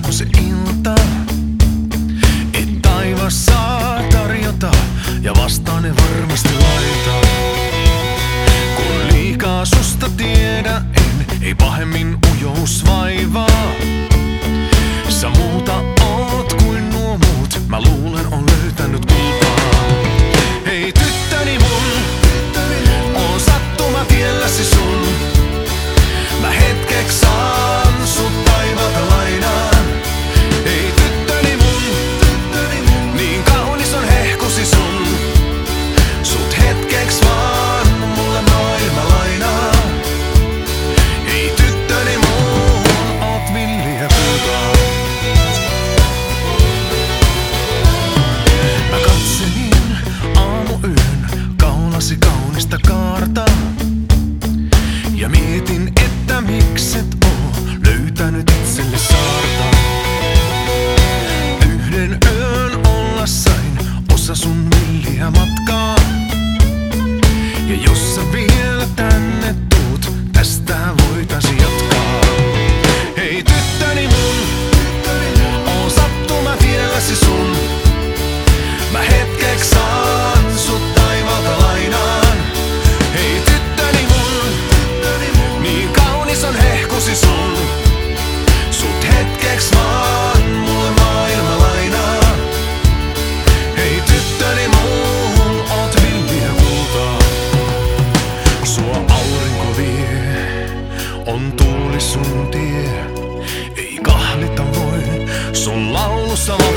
alko se ilta, et taivas saa tarjota ja vastaan ne varmasti laita. Kun liikaa susta tiedä en, ei pahemmin ujous vaivaa. Sä muuta oot kuin nuo muut, mä luulen on löytänyt kultaa. Hei tyttöni mun, on sattuma tielläsi sun. Mä hetkeksi saan sut taivalta lainaan. Hei tyttöni mun, niin kaunis on hehkusi sun. Sut hetkeksi vaan mulle maailma lainaa. Hei tyttöni mun, oot villiä kultaa. Mä katselin aamuyön kaulasi kaunista kaarta. Ja mietin, että mikset oo löytänyt itselle saarta. Yhden yön olla sain osa sun villiä matkaa. Ja jos sä vielä tänne tuut, tästä voitasi jatkaa. Hei tyttöni mun, on sattuma tielläsi sun. Mä hetkeksi saan sut taivalta lainaan. Hei tyttöni mun, niin kaunis on hehkusi sun. Sut hetkeksi vaan mulle maailma lainaa. Hei tyttöni mun, oot villiä kultaa. Sua aurinko vie, on tuuli sun tie. Ei kahlita voi, sun laulussa